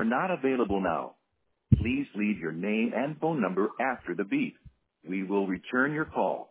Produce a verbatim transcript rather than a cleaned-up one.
not available now. Please leave your name and phone number after the beep. We will return your call.